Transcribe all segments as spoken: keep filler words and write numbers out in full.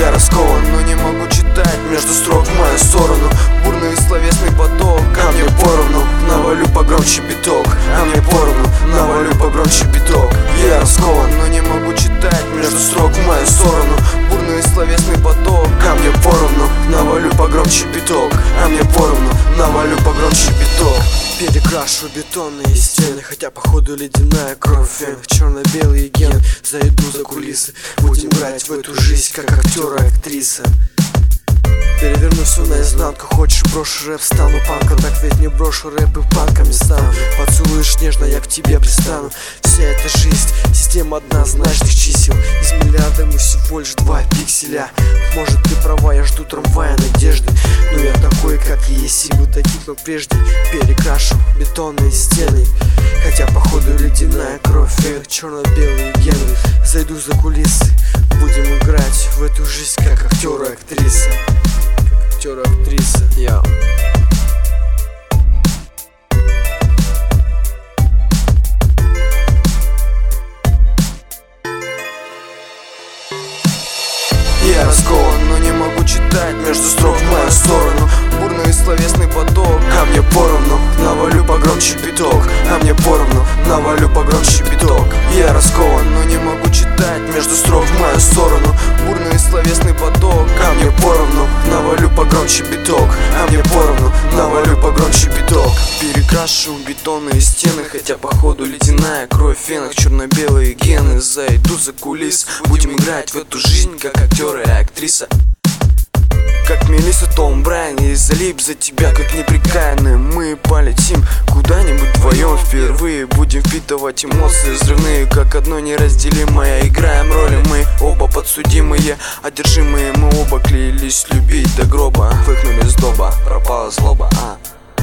Я раскован, но не могу читать между строк в мою сторону. Бурный словесный поток, а мне поровну. Навалю погромче биток, а мне поровну. Навалю погромче биток. Я раскован, но не могу читать между строк в мою сторону. Бурный словесный поток, а мне поровну. Навалю погромче биток, а мне поровну. Навалю погромче биток. Перекрашу бетонные стены, хотя походу ледяная кровь в венах. Черно-белые гены, зайду за кулисы. Будем играть в эту жизнь, как актер и актриса. Переверну все наизнанку, хочешь брошу рэп, стану панком. Так ведь не брошу рэп и панками стану. Поцелуешь нежно, я к тебе пристану. Вся эта жизнь, система однозначных чисел. Из миллиарда мы всего лишь два пикселя. Может ты права, я жду трамвая надежды. Но я такой, как и есть, силу таких, но прежде. Перекрашу бетонные стены, хотя походу ледяная кровь в венах. Черно-белые гены, зайду за кулисы. Будем играть в эту жизнь, как актер и актриса. Как актер и актриса. Я Я раскован, но не могу читать между строк в мою сторону. Бурный словесный поток, а мне поровну. Навалю погромче биток, а мне поровну. Навалю погромче биток. Я раскован, но не могу читать между строк в мою сторону. Бурный словесный поток, а мне поровну. Навалю погромче биток, а мне поровну. Навалю погромче биток. Перекрашу бетонные стены, хотя походу ледяная кровь в венах. Черно-белые гены, зайду за кулис. Будем играть в эту жизнь, как актер и актриса. Как Мелисса, Том Брайан, я залип за тебя, как неприкаянные. Мы полетим куда-нибудь вдвоем впервые. Будем впитывать эмоции взрывные, как одно неразделимое. Играем роли мы оба подсудимые, одержимые. Мы оба клялись любить до гроба. Выхнули с доба, пропала злоба, а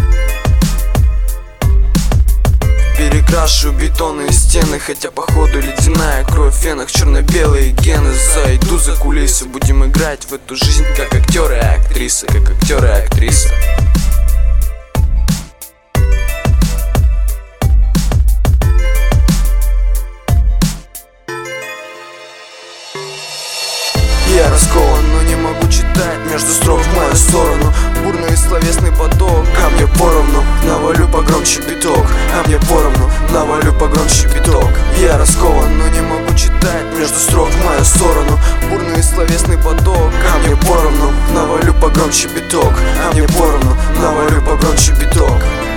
Перекрашу бетонные стены, хотя походу ледяная кровь в венах. Черно-белые гены, зайду за кулисы. Будем играть в эту жизнь, как актеры и актрисы. Как актеры и актриса. Я раскован, но не могу читать между строк в мою сторону. Бурный словесный поток, а мне поровну. Навалю погромче биток, а мне поровну. Навалю погромче биток. Я раскован, но не могу читать между строк в мою сторону. Бурный словесный поток, а мне поровну. Навалю погромче биток, а мне поровну. Навалю погромче биток.